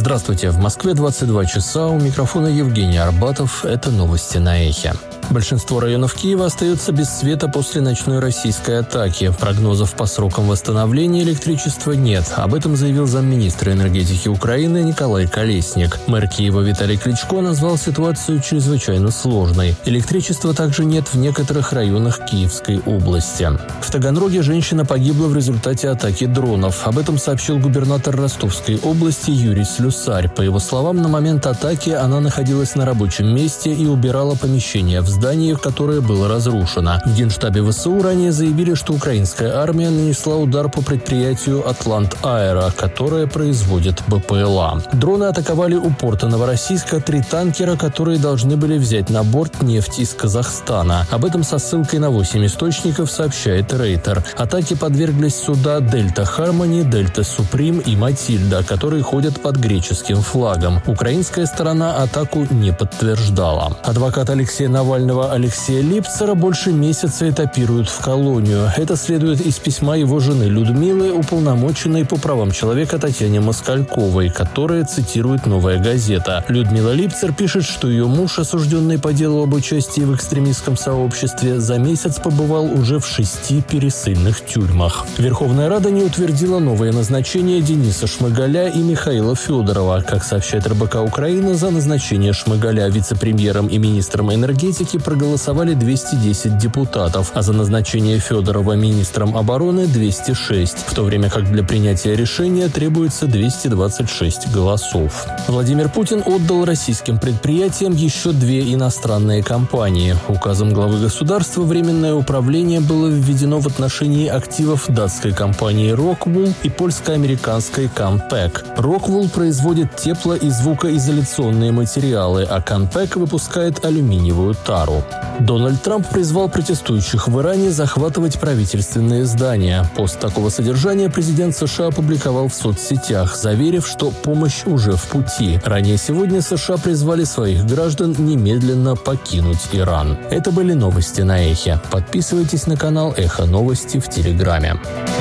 Здравствуйте, в Москве 22 часа, у микрофона Евгений Арбатов, это новости на Эхе. Большинство районов Киева остается без света после ночной российской атаки. Прогнозов по срокам восстановления электричества нет. Об этом заявил замминистра энергетики Украины Николай Колесник. Мэр Киева Виталий Кличко назвал ситуацию чрезвычайно сложной. Электричества также нет в некоторых районах Киевской области. В Таганроге женщина погибла в результате атаки дронов. Об этом сообщил губернатор Ростовской области Юрий Слюсарь. По его словам, на момент атаки она находилась на рабочем месте и убирала помещение в здании, которое было разрушено. В Генштабе ВСУ ранее заявили, что украинская армия нанесла удар по предприятию «Атлант-Аэро», которое производит БПЛА. Дроны атаковали у порта Новороссийска 3 танкера, которые должны были взять на борт нефть из Казахстана. Об этом со ссылкой на 8 источников сообщает Рейтер. Атаке подверглись суда «Дельта Хармони», «Дельта Суприм» и «Матильда», которые ходят под греческим флагом. Украинская сторона атаку не подтверждала. Адвокат Алексея Навального Алексея Липцера больше месяца этапируют в колонию. Это следует из письма его жены Людмилы, уполномоченной по правам человека Татьяне Москальковой, которая цитирует «Новая газета». Людмила Липцер пишет, что ее муж, осужденный по делу об участии в экстремистском сообществе, за месяц побывал уже в 6 пересыльных тюрьмах. Верховная Рада не утвердила новое назначение Дениса Шмыгаля и Михаила Федорова. Как сообщает РБК Украина, за назначение Шмыгаля вице-премьером и министром энергетики проголосовали 210 депутатов, а за назначение Федорова министром обороны – 206, в то время как для принятия решения требуется 226 голосов. Владимир Путин отдал российским предприятиям еще 2 иностранные компании. Указом главы государства временное управление было введено в отношении активов датской компании Rockwool и польско-американской Canpec. Rockwool производит тепло- и звукоизоляционные материалы, а Canpec выпускает алюминиевую тару. Дональд Трамп призвал протестующих в Иране захватывать правительственные здания. Пост такого содержания президент США опубликовал в соцсетях, заверив, что помощь уже в пути. Ранее сегодня США призвали своих граждан немедленно покинуть Иран. Это были новости на Эхе. Подписывайтесь на канал Эхо Новости в Телеграме.